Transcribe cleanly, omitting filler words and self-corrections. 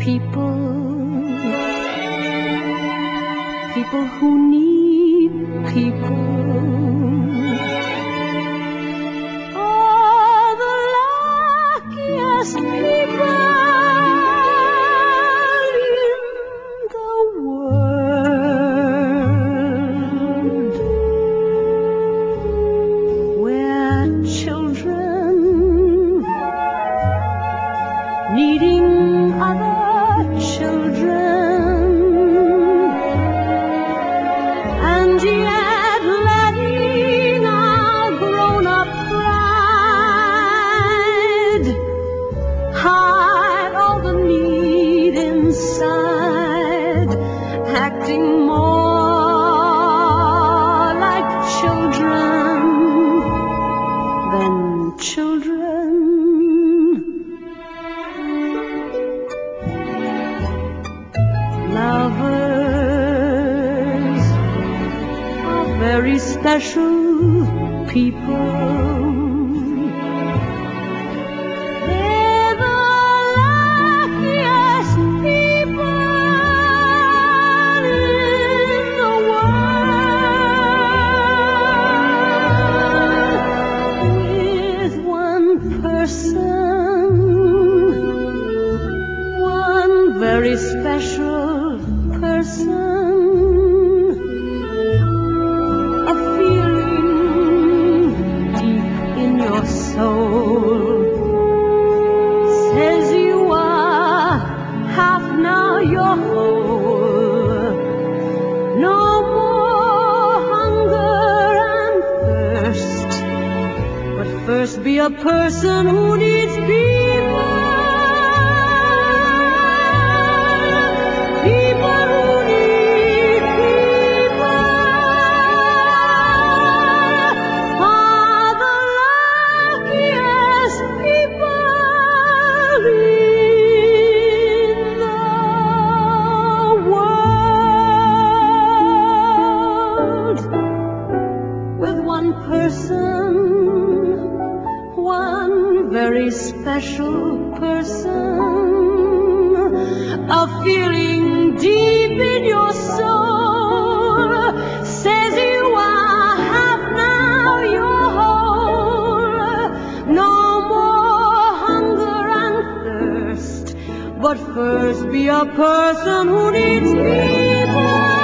people who need people are the luckiest people in the world. Where children needing other children, and yet letting our grown-up pride hide all the need inside, acting more like children than children. Lovers are very special people. They're the luckiest people in the world. With one person, one very special person, a feeling deep in your soul says you are half, now you're whole. No more hunger and thirst, but first be a person who needs people. People who need people are the luckiest people in the world. With one person, one very special person, a feeling deep in your soul says you are half, now you're whole. No more hunger and thirst, but first be a person who needs people.